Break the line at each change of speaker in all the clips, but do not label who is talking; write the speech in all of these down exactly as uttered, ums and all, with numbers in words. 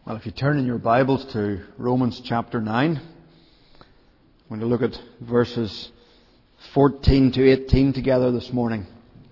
Well, if you turn in your Bibles to Romans chapter nine, we're going to look at verses fourteen to eighteen together this morning.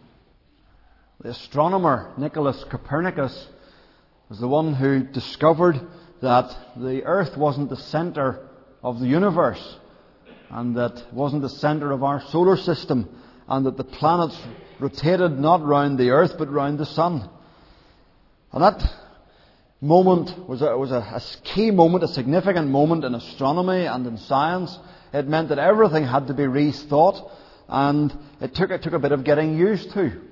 The astronomer Nicholas Copernicus was the one who discovered that the earth wasn't the centre of the universe, and that wasn't the centre of our solar system, and that the planets rotated not round the earth but round the sun. And that moment was a, was a, a key moment, a significant moment in astronomy and in science. It meant that everything had to be rethought, and it took, it took a bit of getting used to.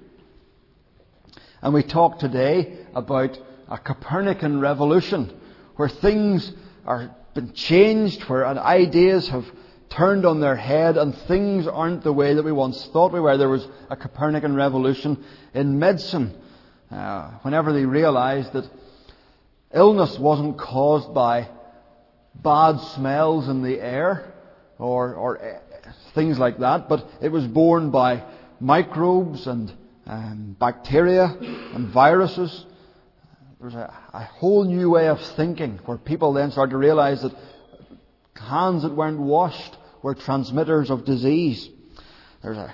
And we talk today about a Copernican revolution, where things are been changed, where ideas have turned on their head and things aren't the way that we once thought we were. There was a Copernican revolution in medicine, uh, whenever they realized that illness wasn't caused by bad smells in the air or, or things like that, but it was borne by microbes and um, bacteria and viruses. There was a, a whole new way of thinking, where people then started to realize that hands that weren't washed were transmitters of disease. There's a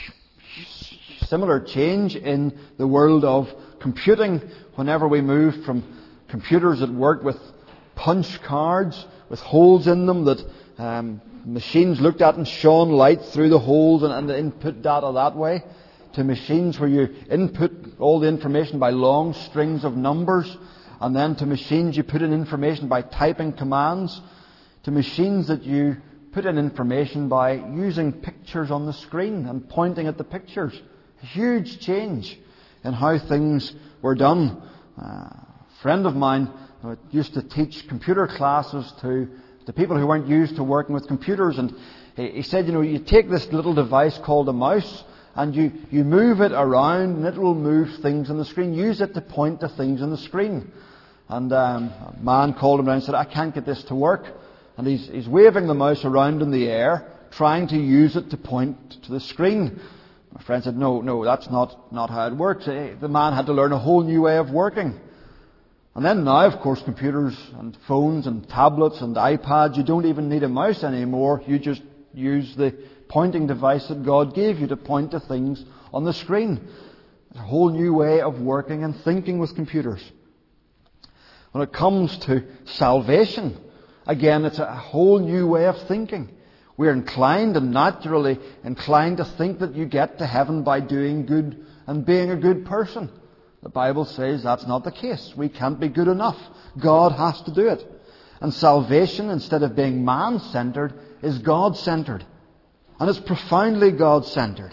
similar change in the world of computing whenever we moved from computers that worked with punch cards with holes in them that um, machines looked at and shone light through the holes and, and input data that way, to machines where you input all the information by long strings of numbers, and then to machines you put in information by typing commands, to machines that you put in information by using pictures on the screen and pointing at the pictures. A huge change in how things were done. Uh, A friend of mine used to teach computer classes to the people who weren't used to working with computers, and he said, you know, you take this little device called a mouse and you, you move it around and it will move things on the screen. Use it to point to things on the screen. And um, a man called him down and said, I can't get this to work. And he's, he's waving the mouse around in the air, trying to use it to point to the screen. My friend said, no, no, that's not, not how it works. The man had to learn a whole new way of working. And then now, of course, computers and phones and tablets and iPads, you don't even need a mouse anymore. You just use the pointing device that God gave you to point to things on the screen. It's a whole new way of working and thinking with computers. When it comes to salvation, again, it's a whole new way of thinking. We're inclined and naturally inclined to think that you get to heaven by doing good and being a good person. The Bible says that's not the case. We can't be good enough. God has to do it. And salvation, instead of being man-centered, is God-centered. And it's profoundly God-centered.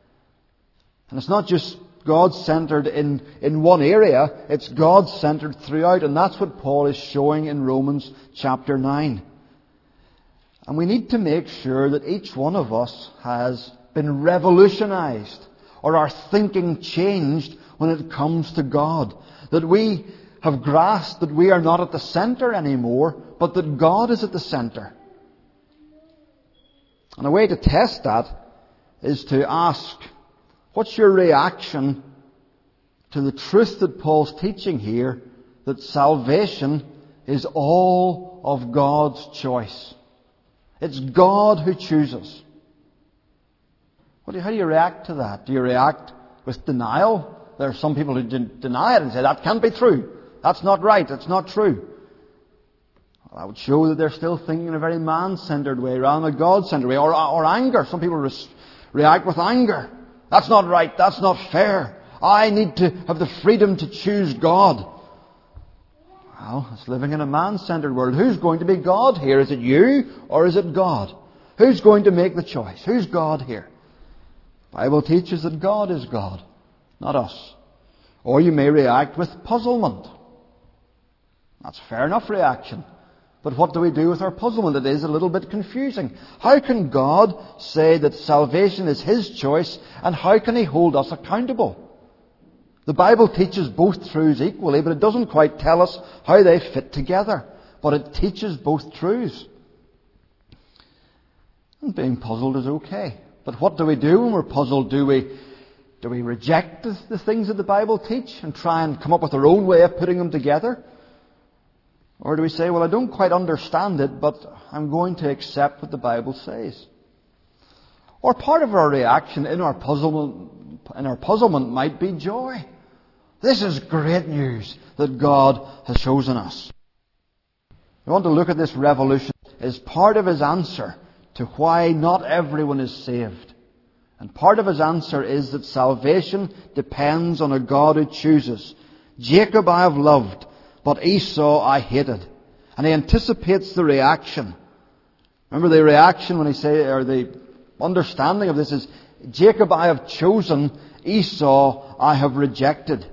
And it's not just God-centered in, in one area, it's God-centered throughout. And that's what Paul is showing in Romans chapter nine. And we need to make sure that each one of us has been revolutionized, or our thinking changed when it comes to God. That we have grasped that we are not at the centre anymore, but that God is at the centre. And a way to test that is to ask, what's your reaction to the truth that Paul's teaching here, that salvation is all of God's choice? It's God who chooses. What do you, how do you react to that? Do you react with denial? There are some people who deny it and say, that can't be true. That's not right. It's not true. Well, that would show that they're still thinking in a very man-centered way rather than a God-centered way. Or, or anger. Some people res- react with anger. That's not right. That's not fair. I need to have the freedom to choose God. Well, it's living in a man-centered world. Who's going to be God here? Is it you or is it God? Who's going to make the choice? Who's God here? The Bible teaches that God is God, not us. Or you may react with puzzlement. That's a fair enough reaction. But what do we do with our puzzlement? It is a little bit confusing. How can God say that salvation is His choice, and how can He hold us accountable? The Bible teaches both truths equally, but it doesn't quite tell us how they fit together. But it teaches both truths. And being puzzled is okay. But what do we do when we're puzzled? Do we do we reject the, the things that the Bible teach and try and come up with our own way of putting them together? Or do we say, well, I don't quite understand it, but I'm going to accept what the Bible says? Or part of our reaction in our puzzlement, in our puzzlement might be joy. This is great news that God has chosen us. We want to look at this revolution as part of His answer to why not everyone is saved. And part of His answer is that salvation depends on a God who chooses. Jacob I have loved, but Esau I hated. And He anticipates the reaction. Remember the reaction when He say, or the understanding of this is, Jacob I have chosen, Esau I have rejected.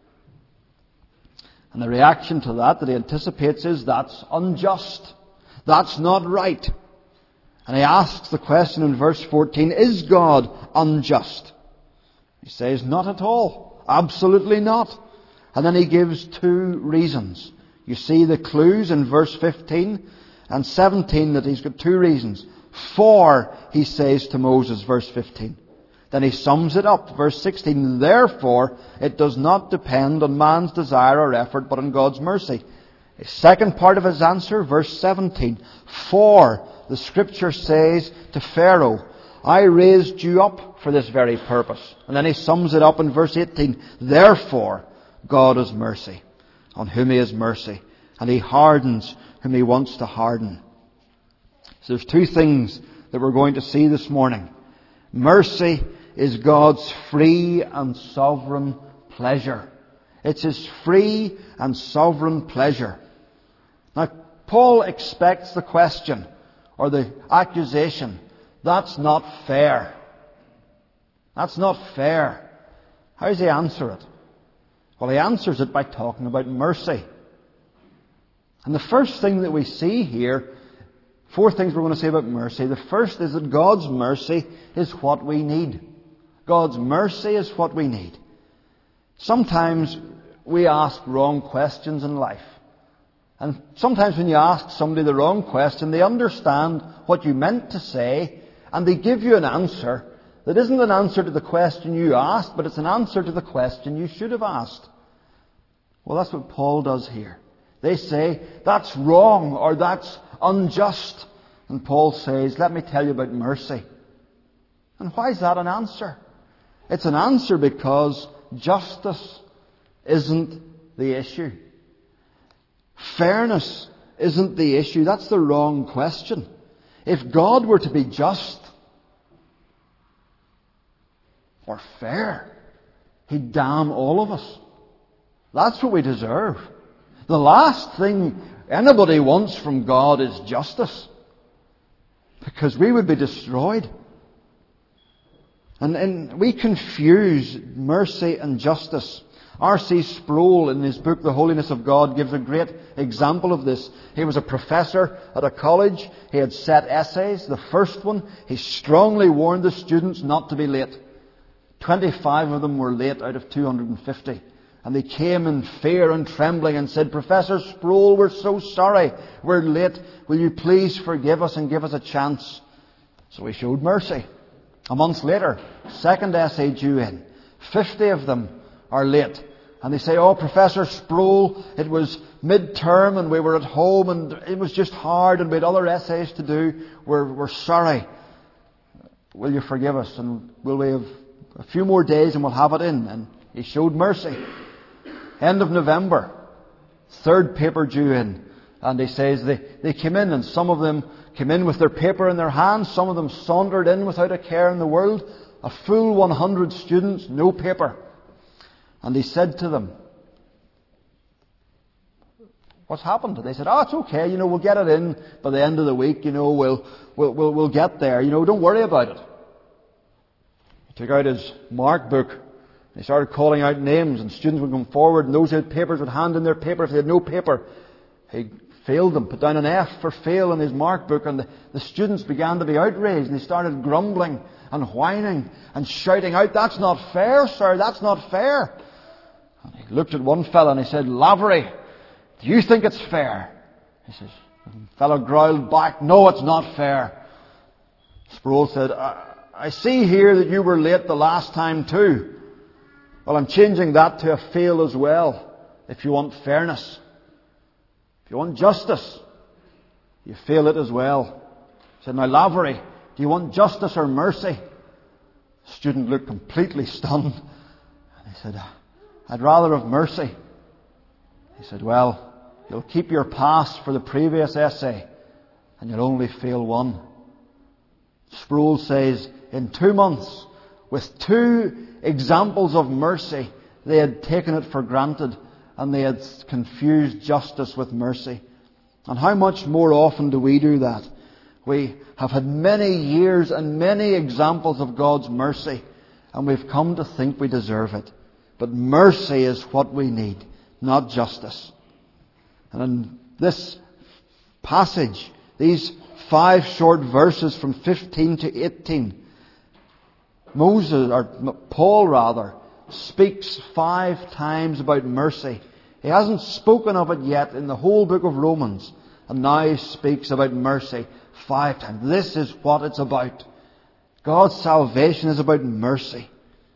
And the reaction to that that He anticipates is, that's unjust. That's not right. And He asks the question in verse fourteen, is God unjust? He says, not at all. Absolutely not. And then He gives two reasons. You see the clues in verse fifteen and seventeen that He's got two reasons. For, He says to Moses, verse fifteen. Then He sums it up, verse sixteen. Therefore, it does not depend on man's desire or effort, but on God's mercy. The second part of His answer, verse seventeen. For, the Scripture says to Pharaoh, I raised you up for this very purpose. And then He sums it up in verse eighteen. Therefore, God has mercy on whom He has mercy, and He hardens whom He wants to harden. So there's two things that we're going to see this morning. Mercy is God's free and sovereign pleasure. It's His free and sovereign pleasure. Now, Paul expects the question, or the accusation, that's not fair. That's not fair. How does he answer it? Well, he answers it by talking about mercy. And the first thing that we see here, four things we're going to say about mercy. The first is that God's mercy is what we need. God's mercy is what we need. Sometimes we ask wrong questions in life. And sometimes when you ask somebody the wrong question, they understand what you meant to say, and they give you an answer that isn't an answer to the question you asked, but it's an answer to the question you should have asked. Well, that's what Paul does here. They say, that's wrong, or that's unjust. And Paul says, let me tell you about mercy. And why is that an answer? It's an answer because justice isn't the issue. Fairness isn't the issue. That's the wrong question. If God were to be just or fair, He'd damn all of us. That's what we deserve. The last thing anybody wants from God is justice, because we would be destroyed. And, and we confuse mercy and justice. R C Sproul, in his book The Holiness of God, gives a great example of this. He was a professor at a college. He had set essays. The first one, he strongly warned the students not to be late. twenty-five of them were late out of two hundred fifty. And they came in fear and trembling and said, Professor Sproul, we're so sorry. We're late. Will you please forgive us and give us a chance? So he showed mercy. A month later, second essay due in. Fifty of them are late. And they say, oh, Professor Sproul, it was mid-term and we were at home and it was just hard and we had other essays to do. We're, we're sorry. Will you forgive us? And will we have a few more days and we'll have it in? And he showed mercy. End of November, third paper due in. And he says they, they came in, and some of them came in with their paper in their hands. Some of them sauntered in without a care in the world. A full one hundred students, no paper. And he said to them, what's happened? They said, oh, it's okay, you know, we'll get it in by the end of the week, you know, we'll, we'll, we'll, we'll get there, you know, don't worry about it. He took out his mark book. He started calling out names, and students would come forward, and those who had papers would hand in their paper. If they had no paper, he failed them, put down an F for fail in his mark book, and the, the students began to be outraged, and they started grumbling and whining and shouting out, that's not fair, sir, that's not fair. And he looked at one fellow and he said, Lavery, do you think it's fair? He says, the fellow growled back, no, it's not fair. Sproul said, I, I see here that you were late the last time too. Well, I'm changing that to a fail as well, if you want fairness. If you want justice, you feel it as well. He said, now Lavery, do you want justice or mercy? The student looked completely stunned. And he said, I'd rather have mercy. He said, well, you'll keep your pass for the previous essay and you'll only fail one. Sproul says, in two months, with two examples of mercy, they had taken it for granted and they had confused justice with mercy. And how much more often do we do that? We have had many years and many examples of God's mercy, and we've come to think we deserve it. But mercy is what we need, not justice. And in this passage, these five short verses from fifteen to eighteen, Moses, or Paul rather, speaks five times about mercy. He hasn't spoken of it yet in the whole book of Romans, and now he speaks about mercy five times. This is what it's about. God's salvation is about mercy.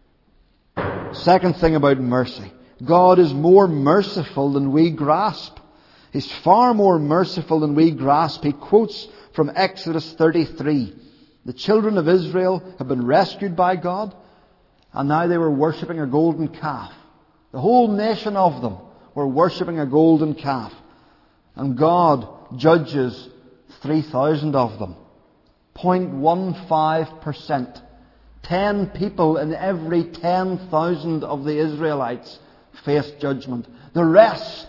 Second thing about mercy. God is more merciful than we grasp. He's far more merciful than we grasp. He quotes from Exodus thirty-three. The children of Israel have been rescued by God, and now they were worshipping a golden calf. The whole nation of them were worshipping a golden calf. And God judges three thousand of them. zero point one five percent. Ten people in every ten thousand of the Israelites faced judgment. The rest,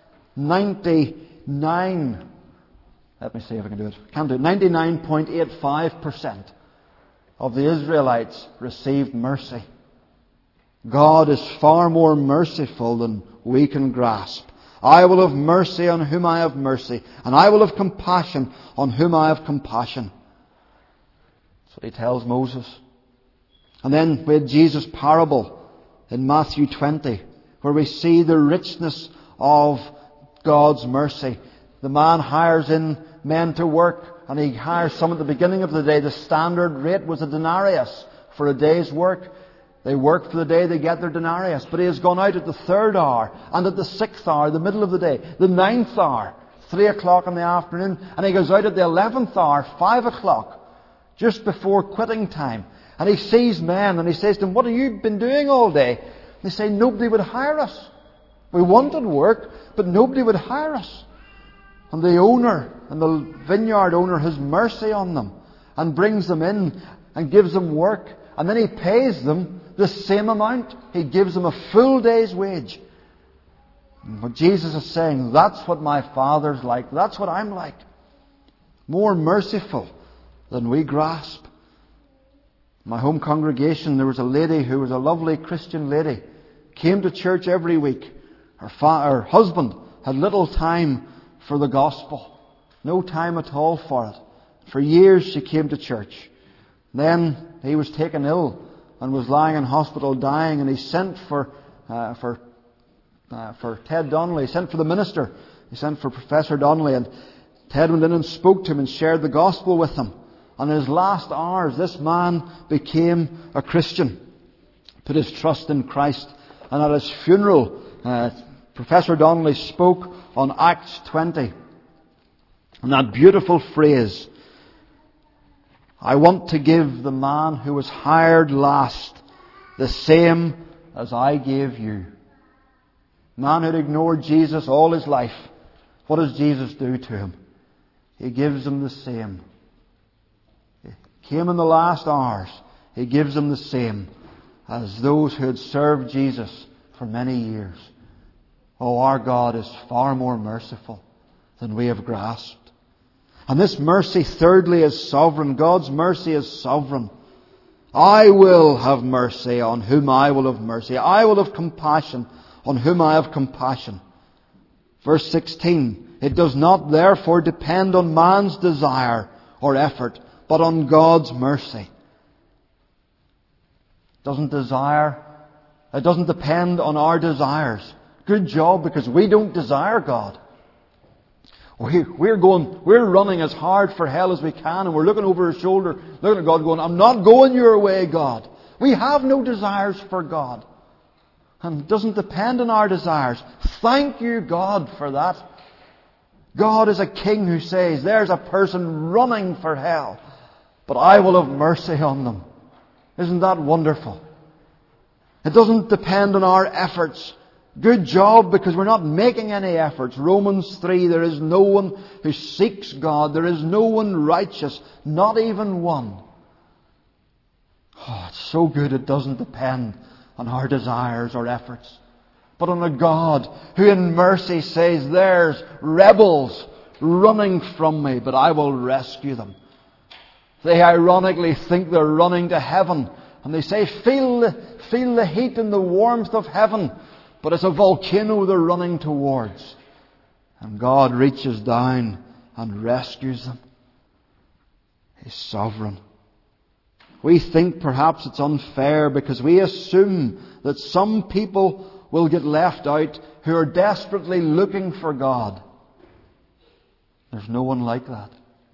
ninety-nine, let me see if I can do it. Can't do it. ninety-nine point eight five percent of the Israelites received mercy. God is far more merciful than we can grasp. I will have mercy on whom I have mercy, and I will have compassion on whom I have compassion. That's what he tells Moses. And then we had Jesus' parable in Matthew twenty, where we see the richness of God's mercy. The man hires in men to work, and he hires some at the beginning of the day. The standard rate was a denarius for a day's work. They work for the day, they get their denarius. But he has gone out at the third hour, and at the sixth hour, the middle of the day, the ninth hour, three o'clock in the afternoon, and he goes out at the eleventh hour, five o'clock, just before quitting time. And he sees men, and he says to them, what have you been doing all day? They say, nobody would hire us. We wanted work, but nobody would hire us. And the owner, and the vineyard owner, has mercy on them, and brings them in, and gives them work. And then he pays them the same amount. He gives them a full day's wage. And what Jesus is saying, that's what my Father's like. That's what I'm like. More merciful than we grasp. In my home congregation, there was a lady who was a lovely Christian lady. Came to church every week. Her, fa- her husband had little time for the gospel. No time at all for it. For years she came to church. Then he was taken ill and was lying in hospital dying, and he sent for uh, for uh, for Ted Donnelly. He sent for the minister. He sent for Professor Donnelly, and Ted went in and spoke to him and shared the gospel with him. And in his last hours, this man became a Christian, put his trust in Christ. And at his funeral, uh, Professor Donnelly spoke on Acts twenty, and that beautiful phrase, I want to give the man who was hired last the same as I gave you. Man who'd ignored Jesus all his life. What does Jesus do to him? He gives him the same. He came in the last hours. He gives him the same as those who had served Jesus for many years. Oh, our God is far more merciful than we have grasped. And this mercy, thirdly, is sovereign. God's mercy is sovereign. I will have mercy on whom I will have mercy. I will have compassion on whom I have compassion. Verse sixteen, it does not therefore depend on man's desire or effort, but on God's mercy. It doesn't desire, it doesn't depend on our desires. Good job, because we don't desire God. We're going, we're running as hard for hell as we can, and we're looking over our shoulder, looking at God going, I'm not going your way, God. We have no desires for God. And it doesn't depend on our desires. Thank you, God, for that. God is a king who says, there's a person running for hell, but I will have mercy on them. Isn't that wonderful? It doesn't depend on our efforts. Good job, because we're not making any efforts. Romans three, there is no one who seeks God. There is no one righteous, not even one. Oh, it's so good it doesn't depend on our desires or efforts, but on a God who in mercy says, there's rebels running from me, but I will rescue them. They ironically think they're running to heaven, and they say, feel the, feel the heat and the warmth of heaven, but it's a volcano they're running towards. And God reaches down and rescues them. He's sovereign. We think perhaps it's unfair because we assume that some people will get left out who are desperately looking for God. There's no one like that.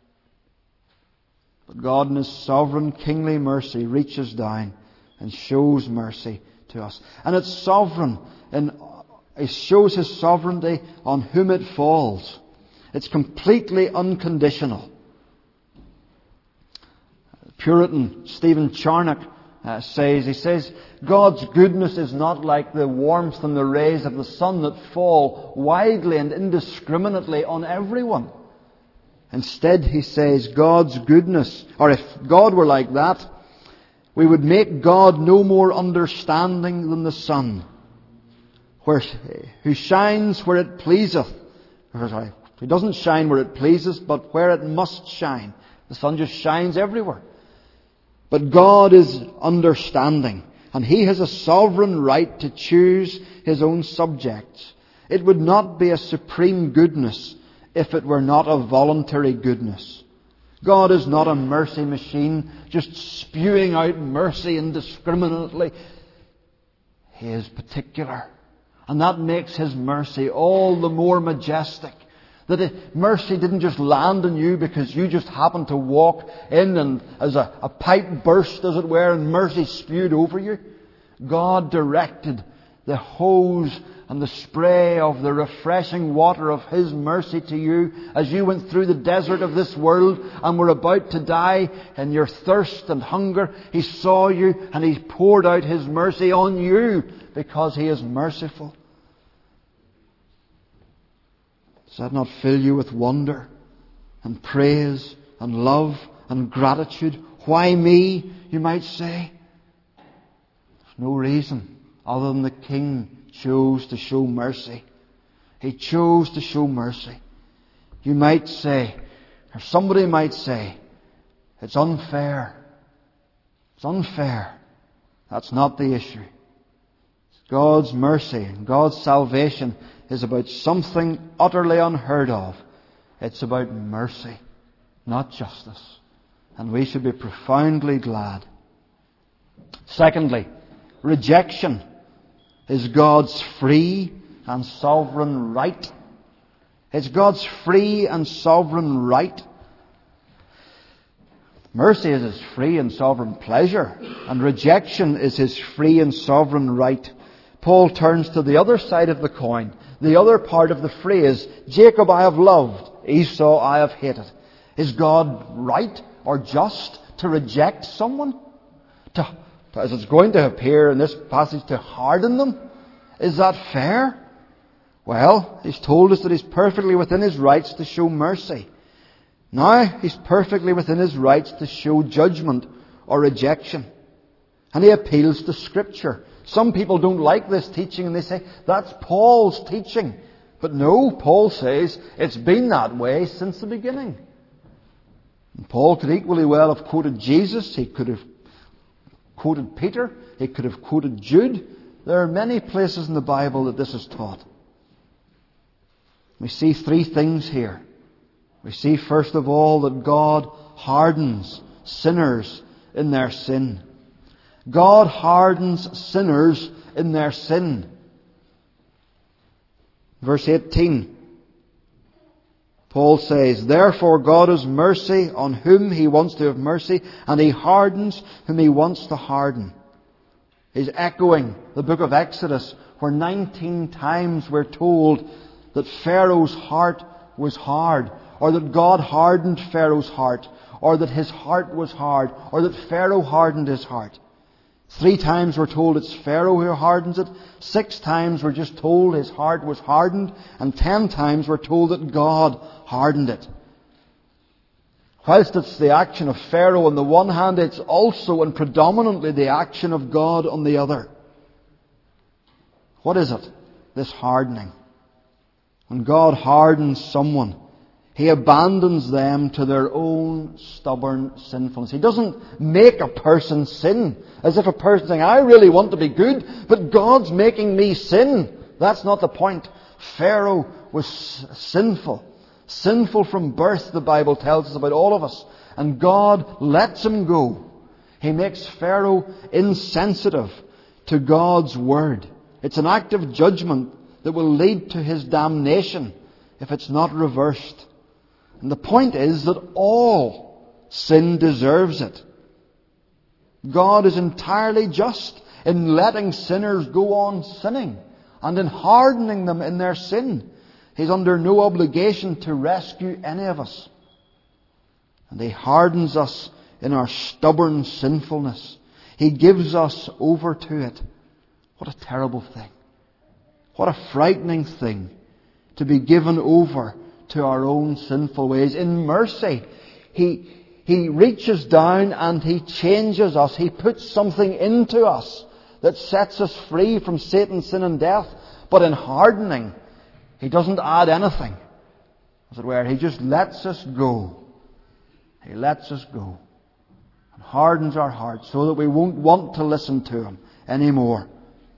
But God in His sovereign kingly mercy reaches down and shows mercy to us. And it's sovereign, and it shows His sovereignty on whom it falls. It's completely unconditional. Puritan Stephen Charnock uh, says, he says, God's goodness is not like the warmth and the rays of the sun that fall widely and indiscriminately on everyone. Instead, he says, God's goodness, or if God were like that, we would make God no more understanding than the sun, where, who shines where it pleaseth. Or, sorry, He doesn't shine where it pleases, but where it must shine. The sun just shines everywhere. But God is understanding, and He has a sovereign right to choose His own subjects. It would not be a supreme goodness if it were not a voluntary goodness. God is not a mercy machine, just spewing out mercy indiscriminately. He is particular. And that makes His mercy all the more majestic. That it, mercy didn't just land on you because you just happened to walk in and as a, a pipe burst, as it were, and mercy spewed over you. God directed the hose and the spray of the refreshing water of His mercy to you as you went through the desert of this world and were about to die in your thirst and hunger. He saw you and He poured out His mercy on you because He is merciful. Does that not fill you with wonder and praise and love and gratitude? Why me, you might say? There's no reason other than the King chose to show mercy. He chose to show mercy. You might say, or somebody might say, it's unfair. It's unfair. That's not the issue. God's mercy and God's salvation is about something utterly unheard of. It's about mercy, not justice. And we should be profoundly glad. Secondly, rejection is God's free and sovereign right. It's God's free and sovereign right. Mercy is His free and sovereign pleasure, and rejection is His free and sovereign right. Paul turns to the other side of the coin, the other part of the phrase, Jacob I have loved, Esau I have hated. Is God right or just to reject someone? To, as it's going to appear in this passage, to harden them? Is that fair? Well, He's told us that He's perfectly within His rights to show mercy. Now He's perfectly within His rights to show judgment or rejection. And He appeals to Scripture. Some people don't like this teaching and they say, that's Paul's teaching. But no, Paul says it's been that way since the beginning. And Paul could equally well have quoted Jesus. He could have quoted Peter. He could have quoted Jude. There are many places in the Bible that this is taught. We see three things here. We see first of all that God hardens sinners in their sin. God hardens sinners in their sin. Verse eighteen. Paul says, therefore God has mercy on whom He wants to have mercy, and He hardens whom He wants to harden. He's echoing the book of Exodus, where nineteen times we're told that Pharaoh's heart was hard, or that God hardened Pharaoh's heart, or that his heart was hard, or that Pharaoh hardened his heart. Three times we're told it's Pharaoh who hardens it. Six times we're just told his heart was hardened. And ten times we're told that God hardened it. Whilst it's the action of Pharaoh on the one hand, it's also and predominantly the action of God on the other. What is it? This hardening. When God hardens someone, He abandons them to their own stubborn sinfulness. He doesn't make a person sin as if a person saying, I really want to be good, but God's making me sin. That's not the point. Pharaoh was sinful. Sinful from birth, the Bible tells us about all of us. And God lets him go. He makes Pharaoh insensitive to God's word. It's an act of judgment that will lead to his damnation if it's not reversed. And the point is that all sin deserves it. God is entirely just in letting sinners go on sinning and in hardening them in their sin. He's under no obligation to rescue any of us. And He hardens us in our stubborn sinfulness. He gives us over to it. What a terrible thing. What a frightening thing to be given over to our own sinful ways. In mercy, He, He reaches down and He changes us. He puts something into us that sets us free from Satan, sin and death. But in hardening, He doesn't add anything, as it were. He just lets us go. He lets us go and hardens our hearts so that we won't want to listen to Him anymore.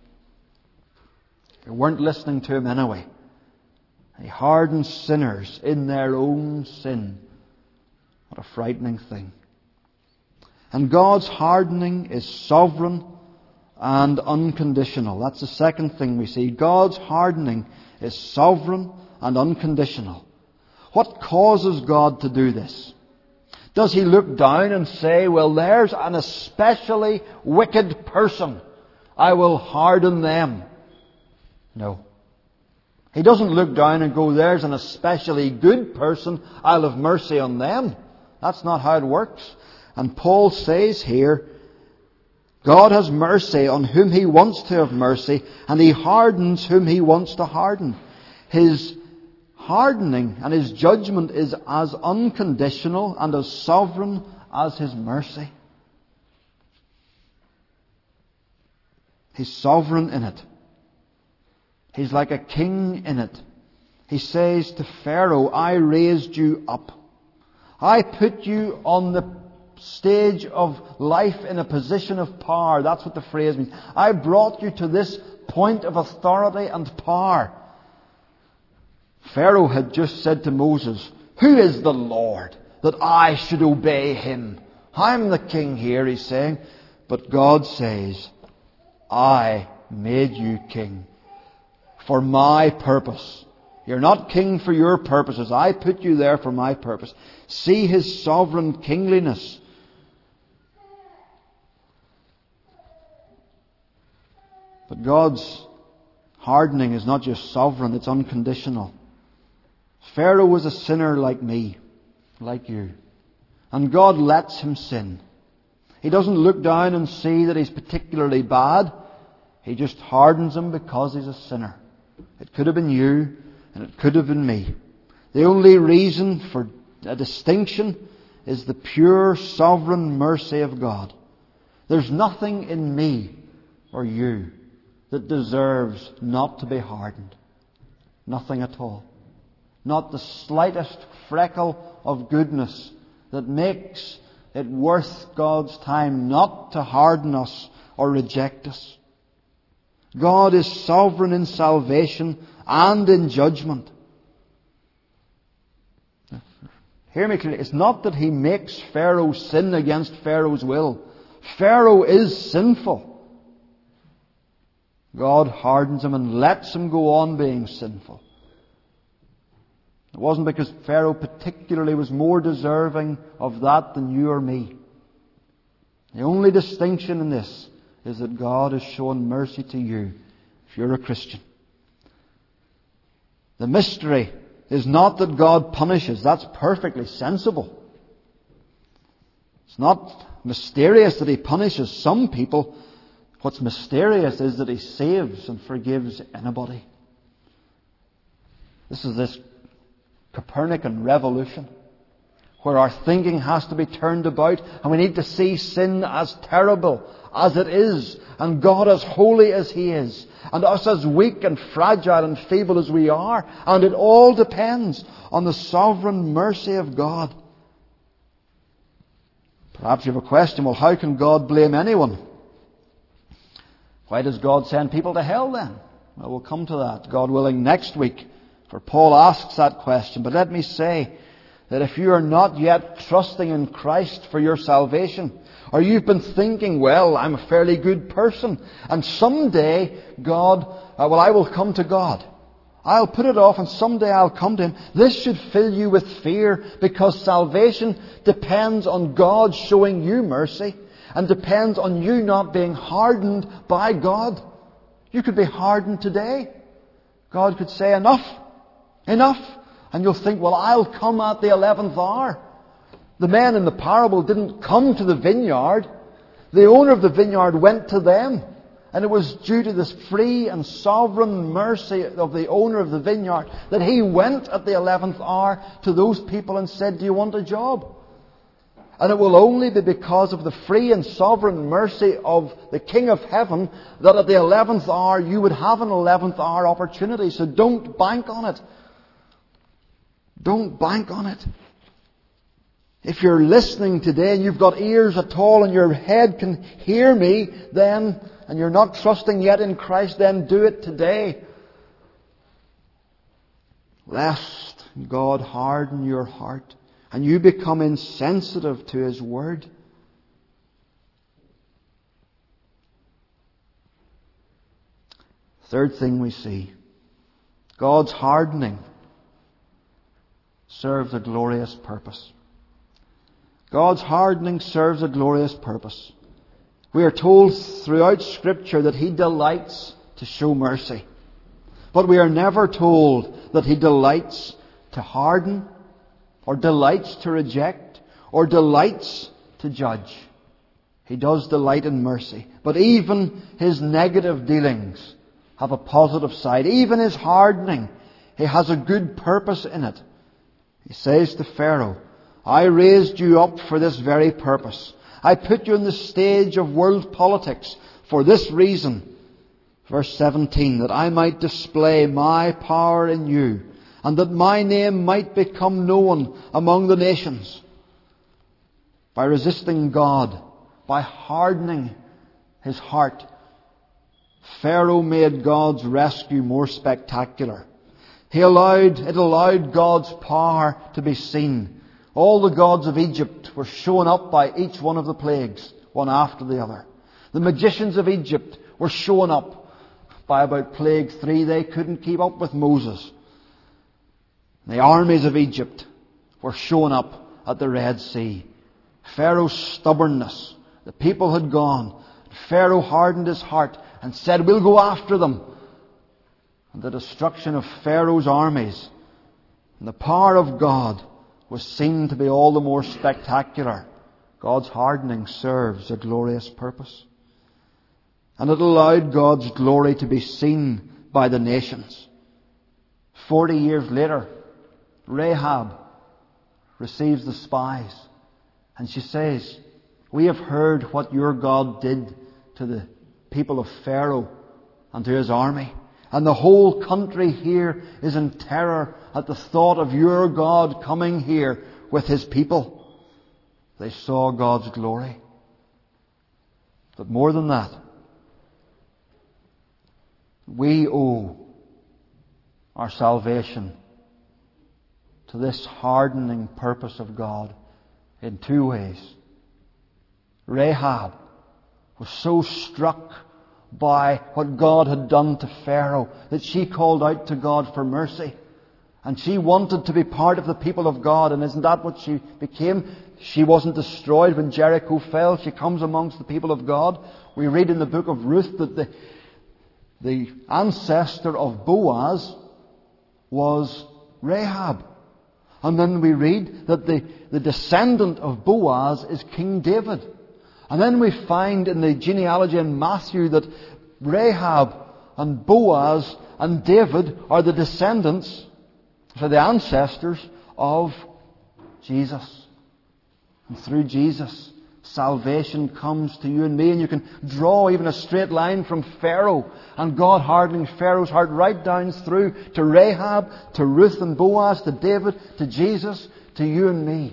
We weren't listening to Him anyway. He hardens sinners in their own sin. What a frightening thing. And God's hardening is sovereign and unconditional. That's the second thing we see. God's hardening is sovereign and unconditional. What causes God to do this? Does He look down and say, well, there's an especially wicked person. I will harden them. No. He doesn't look down and go, there's an especially good person. I'll have mercy on them. That's not how it works. And Paul says here, God has mercy on whom He wants to have mercy, and He hardens whom He wants to harden. His hardening and His judgment is as unconditional and as sovereign as His mercy. He's sovereign in it. He's like a king in it. He says to Pharaoh, I raised you up. I put you on the stage of life in a position of power. That's what the phrase means. I brought you to this point of authority and power. Pharaoh had just said to Moses, who is the Lord that I should obey Him? I'm the king here, he's saying. But God says, I made you king for my purpose. You're not king for your purposes. I put you there for my purpose. See His sovereign kingliness. But God's hardening is not just sovereign, it's unconditional. Pharaoh was a sinner like me, like you. And God lets him sin. He doesn't look down and see that he's particularly bad. He just hardens him because he's a sinner. It could have been you, and it could have been me. The only reason for a distinction is the pure sovereign mercy of God. There's nothing in me or you that deserves not to be hardened. Nothing at all. Not the slightest freckle of goodness that makes it worth God's time not to harden us or reject us. God is sovereign in salvation and in judgment. Hear me clearly. It's not that He makes Pharaoh sin against Pharaoh's will. Pharaoh is sinful. God hardens him and lets him go on being sinful. It wasn't because Pharaoh particularly was more deserving of that than you or me. The only distinction in this is that God has shown mercy to you if you're a Christian. The mystery is not that God punishes. That's perfectly sensible. It's not mysterious that He punishes some people. What's mysterious is that He saves and forgives anybody. This is this Copernican revolution, where our thinking has to be turned about, and we need to see sin as terrible as it is, and God as holy as He is, and us as weak and fragile and feeble as we are, and it all depends on the sovereign mercy of God. Perhaps you have a question, well, how can God blame anyone? Why does God send people to hell then? Well, we'll come to that, God willing, next week, for Paul asks that question. But let me say that if you are not yet trusting in Christ for your salvation, or you've been thinking, well, I'm a fairly good person, and someday God, uh, well, I will come to God. I'll put it off and someday I'll come to Him. This should fill you with fear, because salvation depends on God showing you mercy, and depends on you not being hardened by God. You could be hardened today. God could say, enough, enough. And you'll think, well, I'll come at the eleventh hour. The men in the parable didn't come to the vineyard. The owner of the vineyard went to them. And it was due to this free and sovereign mercy of the owner of the vineyard that he went at the eleventh hour to those people and said, do you want a job? And it will only be because of the free and sovereign mercy of the King of Heaven that at the eleventh hour you would have an eleventh hour opportunity. So don't bank on it. Don't bank on it. If you're listening today and you've got ears at all and your head can hear me, then, and you're not trusting yet in Christ, then do it today. Lest God harden your heart and you become insensitive to His Word. Third thing we see, God's hardening serves a glorious purpose. God's hardening serves a glorious purpose. We are told throughout Scripture that He delights to show mercy. But we are never told that He delights to harden, or delights to reject, or delights to judge. He does delight in mercy. But even His negative dealings have a positive side. Even His hardening, He has a good purpose in it. He says to Pharaoh, I raised you up for this very purpose. I put you on the stage of world politics for this reason. Verse seventeen, that I might display my power in you, and that my name might become known among the nations. By resisting God, by hardening his heart, Pharaoh made God's rescue more spectacular. He allowed, it allowed God's power to be seen. All the gods of Egypt were shown up by each one of the plagues, one after the other. The magicians of Egypt were shown up by about plague three. They couldn't keep up with Moses. The armies of Egypt were shown up at the Red Sea. Pharaoh's stubbornness. The people had gone. Pharaoh hardened his heart and said, we'll go after them. And the destruction of Pharaoh's armies and the power of God was seen to be all the more spectacular. God's hardening serves a glorious purpose. And it allowed God's glory to be seen by the nations. Forty years later, Rahab receives the spies. And she says, we have heard what your God did to the people of Pharaoh and to his army. And the whole country here is in terror at the thought of your God coming here with his people. They saw God's glory. But more than that, we owe our salvation to this hardening purpose of God in two ways. Rahab was so struck by what God had done to Pharaoh that she called out to God for mercy. And she wanted to be part of the people of God. And isn't that what she became? She wasn't destroyed when Jericho fell. She comes amongst the people of God. We read in the book of Ruth that the, the ancestor of Boaz was Rahab. And then we read that the, the descendant of Boaz is King David. And then we find in the genealogy in Matthew that Rahab and Boaz and David are the descendants, so the ancestors of Jesus. And through Jesus, salvation comes to you and me. And you can draw even a straight line from Pharaoh and God hardening Pharaoh's heart right down through to Rahab, to Ruth and Boaz, to David, to Jesus, to you and me.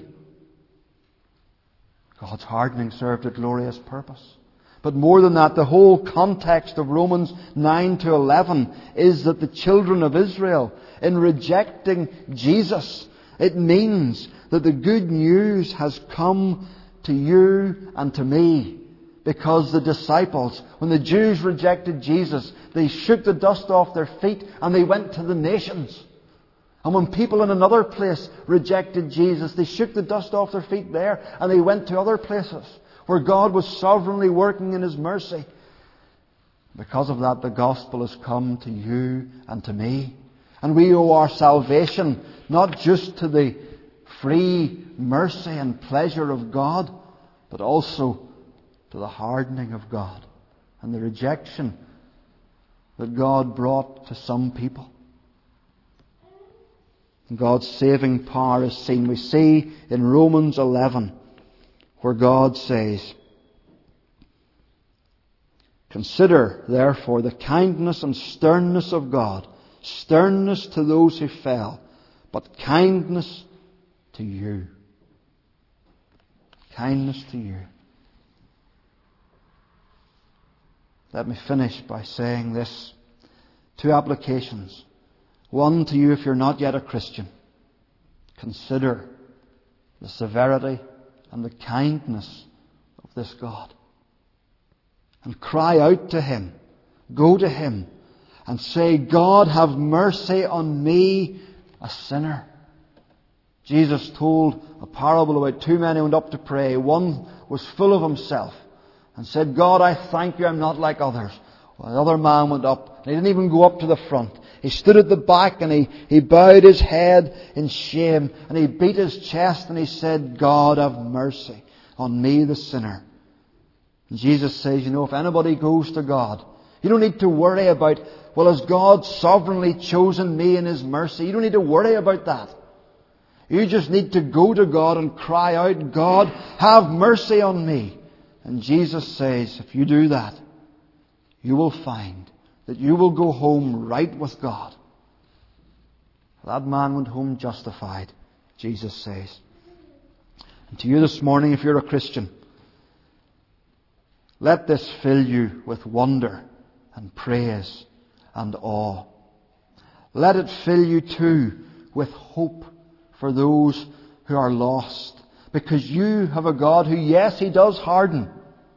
God's hardening served a glorious purpose. But more than that, the whole context of Romans nine to eleven is that the children of Israel, in rejecting Jesus, it means that the good news has come to you and to me. Because the disciples, when the Jews rejected Jesus, they shook the dust off their feet and they went to the nations. And when people in another place rejected Jesus, they shook the dust off their feet there and they went to other places where God was sovereignly working in His mercy. Because of that, the gospel has come to you and to me. And we owe our salvation not just to the free mercy and pleasure of God, but also to the hardening of God and the rejection that God brought to some people. And God's saving power is seen. We see in Romans eleven where God says, "Consider, therefore, the kindness and sternness of God, sternness to those who fell, but kindness to you." Kindness to you. Let me finish by saying this. Two applications. One to you if you're not yet a Christian. Consider the severity and the kindness of this God. And cry out to Him. Go to Him and say, "God, have mercy on me, a sinner." Jesus told a parable about two men who went up to pray. One was full of himself and said, "God, I thank you I'm not like others." Well, the other man went up. And he didn't even go up to the front. He stood at the back and he, he bowed his head in shame. And he beat his chest and he said, "God, have mercy on me, the sinner." And Jesus says, you know, if anybody goes to God, you don't need to worry about, well, has God sovereignly chosen me in His mercy? You don't need to worry about that. You just need to go to God and cry out, "God, have mercy on me." And Jesus says, if you do that, you will find that you will go home right with God. That man went home justified, Jesus says. And to you this morning, if you're a Christian, let this fill you with wonder and praise and awe. Let it fill you too with hope for those who are lost. Because you have a God who, yes, He does harden.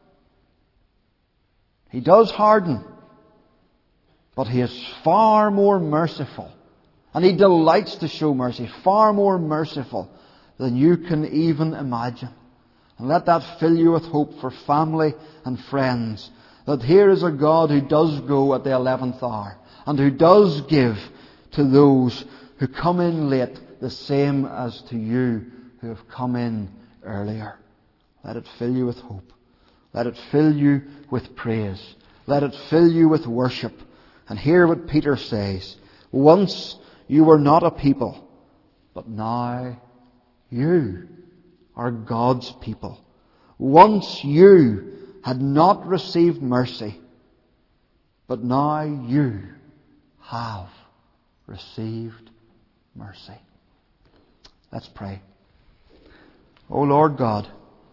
He does harden. But He is far more merciful. And He delights to show mercy. Far more merciful than you can even imagine. And let that fill you with hope for family and friends. That here is a God who does go at the eleventh hour. And who does give to those who come in late, the same as to you who have come in earlier. Let it fill you with hope. Let it fill you with praise. Let it fill you with worship. And hear what Peter says. Once you were not a people, but now you are God's people. Once you had not received mercy, but now you have received mercy. Let's pray. O Lord God,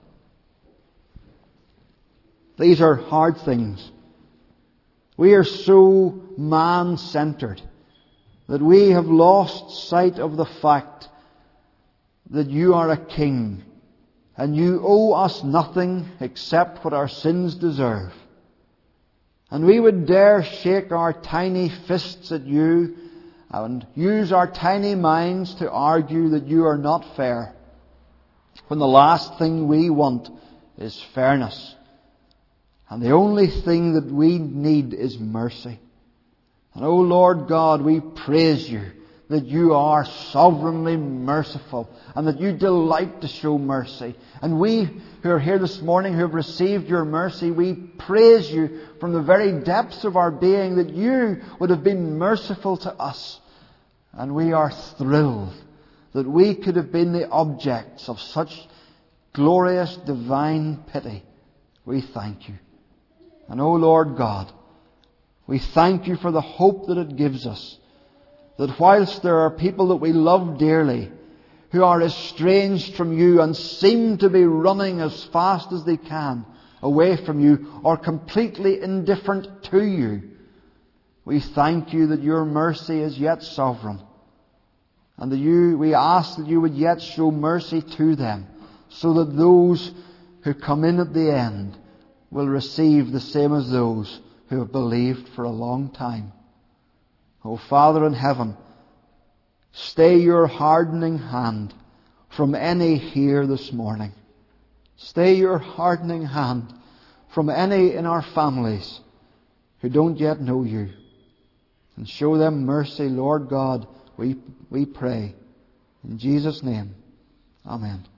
these are hard things. We are so man-centered that we have lost sight of the fact that you are a king and you owe us nothing except what our sins deserve. And we would dare shake our tiny fists at you and use our tiny minds to argue that you are not fair, when the last thing we want is fairness. And the only thing that we need is mercy. And, O Lord God, we praise you that you are sovereignly merciful and that you delight to show mercy. And we who are here this morning who have received your mercy, we praise you from the very depths of our being that you would have been merciful to us. And we are thrilled that we could have been the objects of such glorious divine pity. We thank you. And O Lord God, we thank you for the hope that it gives us. That whilst there are people that we love dearly who are estranged from you and seem to be running as fast as they can away from you or completely indifferent to you, we thank you that your mercy is yet sovereign and that you, we ask that you would yet show mercy to them so that those who come in at the end will receive the same as those who have believed for a long time. O Father in heaven, stay your hardening hand from any here this morning. Stay your hardening hand from any in our families who don't yet know you. And show them mercy, Lord God, we, we pray. In Jesus' name, amen.